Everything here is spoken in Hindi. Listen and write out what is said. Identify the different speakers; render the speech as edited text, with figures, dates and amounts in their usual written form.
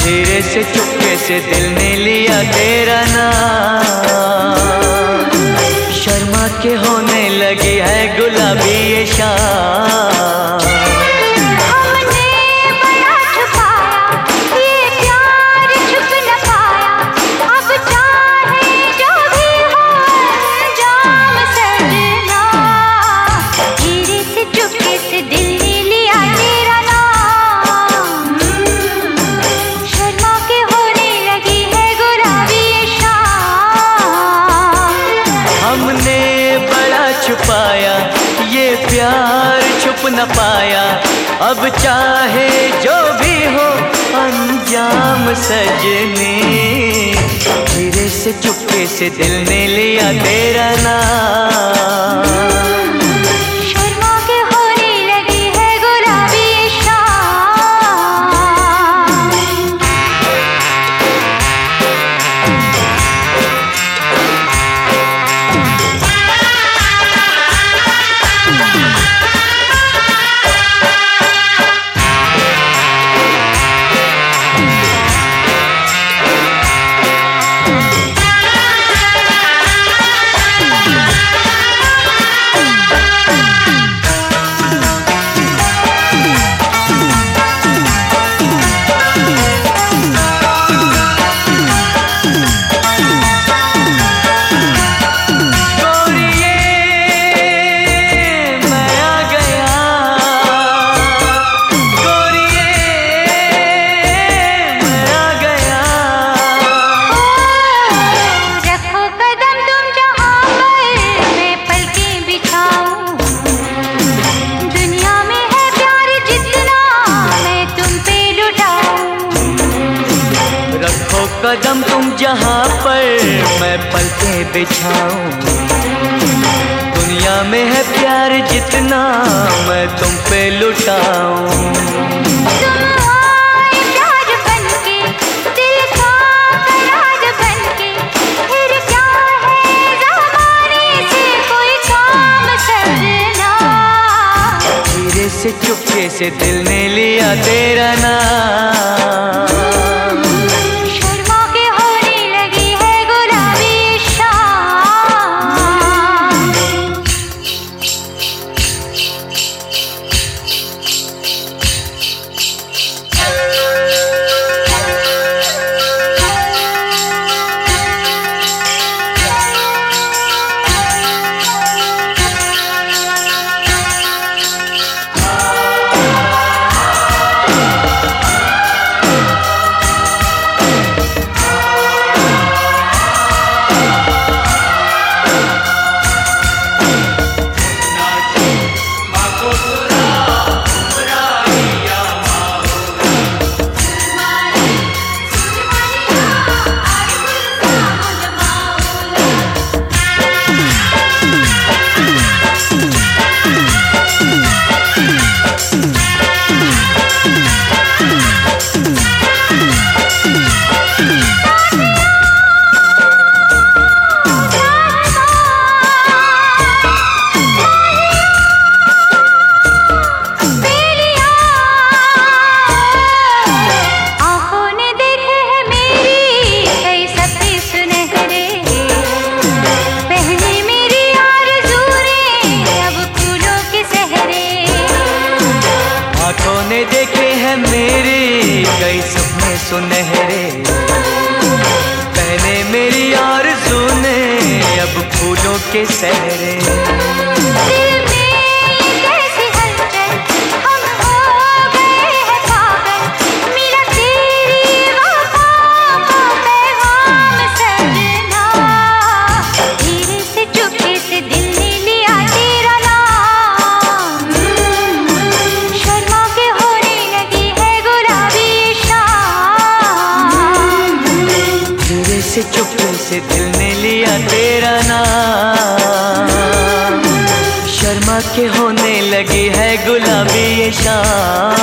Speaker 1: धीरे से चुपके से दिल ने लिया तेरा नाम। शर्मा के होने लगी है गुलाबी ये शाम। छुपाया ये प्यार छुप न पाया, अब चाहे जो भी हो अंजाम सजनी। धीरे से चुपके से दिल ने लिया तेरा नाम।
Speaker 2: शर्मा के होने लगी है गुलाबी शाम।
Speaker 1: कदम तुम जहाँ पर मैं पलके बिछाऊं। दुनिया में है प्यार जितना मैं तुम पे लुटाऊं।
Speaker 2: तुम आए प्यार बनके, दिल का करार बनके, फिर क्या है ज़माने से कोई काम करना।
Speaker 1: धीरे से चुपके से दिल ने लिया तेरा नाम। ने देखे हैं मेरे कई सपने सुनहरे, पहने मेरी आरज़ू ने अब फूलों के सहरे। चुपके से दिल ने लिया तेरा नाम। शर्मा के होने लगी है गुलाबी ये शाम।